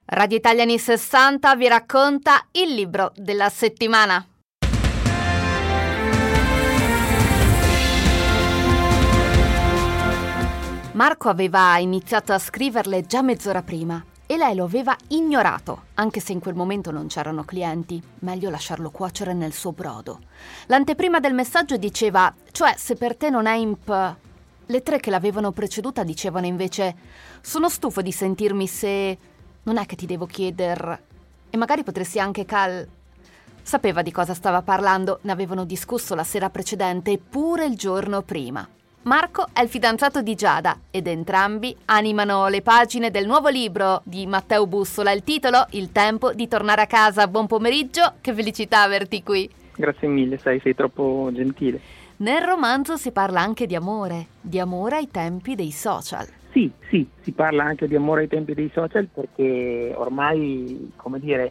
Radio Italia anni 60 vi racconta il libro della settimana. Marco aveva iniziato a scriverle già mezz'ora prima e lei lo aveva ignorato, anche se in quel momento non c'erano clienti. Meglio lasciarlo cuocere nel suo brodo. L'anteprima del messaggio diceva: cioè, se per te non è imp... Le tre che l'avevano preceduta dicevano invece: sono stufo di sentirmi se... Non è che ti devo chieder... E magari potresti anche Sapeva di cosa stava parlando, ne avevano discusso la sera precedente e pure il giorno prima. Marco è il fidanzato di Giada ed entrambi animano le pagine del nuovo libro di Matteo Bussola. Il titolo: Il tempo di tornare a casa. Buon pomeriggio, che felicità averti qui. Grazie mille, sei troppo gentile. Nel romanzo si parla anche di amore ai tempi dei social. Sì, si parla anche di amore ai tempi dei social perché ormai, come dire,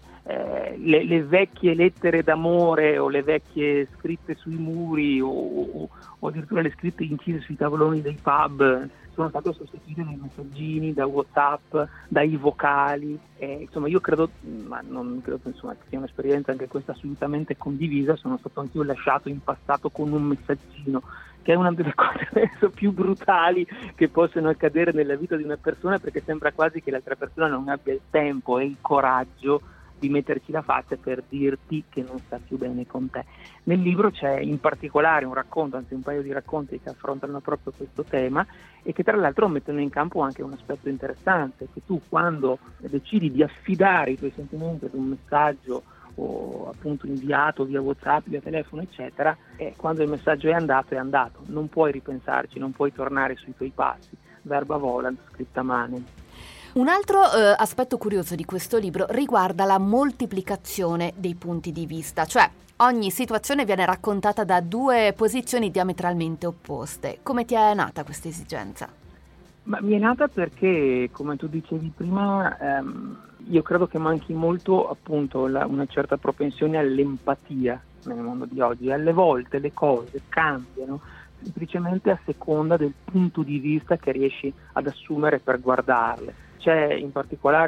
le vecchie lettere d'amore o le vecchie scritte sui muri o addirittura le scritte incise sui tavoloni dei pub sono state sostituite dai messaggini, da WhatsApp, dai vocali. Insomma, io credo, ma non credo che sia un'esperienza anche questa assolutamente condivisa. Sono stato anch'io lasciato in passato con un messaggino, che è una delle cose adesso più brutali che possono accadere nella vita di una persona, perché sembra quasi che l'altra persona non abbia il tempo e il coraggio di metterci la faccia per dirti che non sta più bene con te. Nel libro c'è in particolare un racconto, anzi un paio di racconti che affrontano proprio questo tema e che tra l'altro mettono in campo anche un aspetto interessante, che tu quando decidi di affidare i tuoi sentimenti ad un messaggio o appunto inviato via WhatsApp, via telefono eccetera, quando il messaggio è andato, non puoi ripensarci, non puoi tornare sui tuoi passi. Verba volant, scripta manem. Un altro aspetto curioso di questo libro riguarda la moltiplicazione dei punti di vista, cioè ogni situazione viene raccontata da due posizioni diametralmente opposte. Come ti è nata questa esigenza? Ma mi è nata perché, come tu dicevi prima, io credo che manchi molto appunto una certa propensione all'empatia nel mondo di oggi. Alle volte le cose cambiano semplicemente a seconda del punto di vista che riesci ad assumere per guardarle. C'è in particolare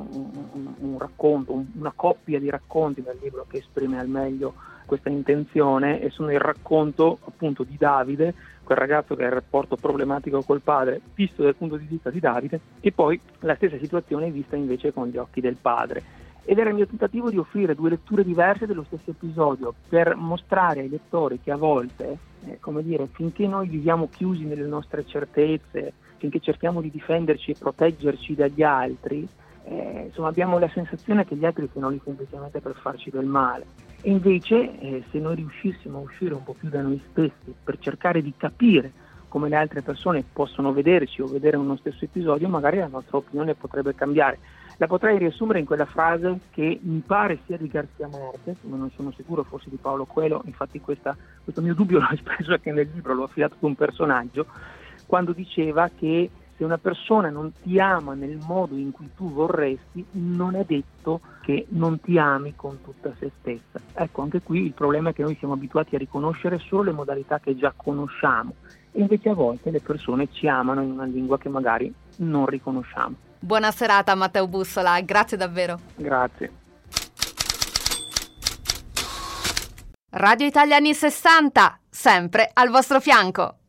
un racconto, una coppia di racconti del libro che esprime al meglio questa intenzione, e sono il racconto appunto di Davide, quel ragazzo che ha il rapporto problematico col padre visto dal punto di vista di Davide, e poi la stessa situazione vista invece con gli occhi del padre. Ed era il mio tentativo di offrire due letture diverse dello stesso episodio per mostrare ai lettori che a volte, finché noi viviamo chiusi nelle nostre certezze, finché cerchiamo di difenderci e proteggerci dagli altri, abbiamo la sensazione che gli altri siano lì semplicemente per farci del male. E invece se noi riuscissimo a uscire un po' più da noi stessi per cercare di capire come le altre persone possono vederci o vedere uno stesso episodio, magari la nostra opinione potrebbe cambiare. La potrei riassumere in quella frase che mi pare sia di García Márquez, ma non sono sicuro, forse di Paulo Coelho. Infatti questo mio dubbio l'ho espreso anche nel libro, l'ho affidato ad un personaggio, quando diceva che se una persona non ti ama nel modo in cui tu vorresti, non è detto che non ti ami con tutta se stessa. Ecco, anche qui il problema è che noi siamo abituati a riconoscere solo le modalità che già conosciamo, e invece a volte le persone ci amano in una lingua che magari non riconosciamo. Buona serata Matteo Bussola, grazie davvero. Grazie. Radio Italia anni 60, sempre al vostro fianco.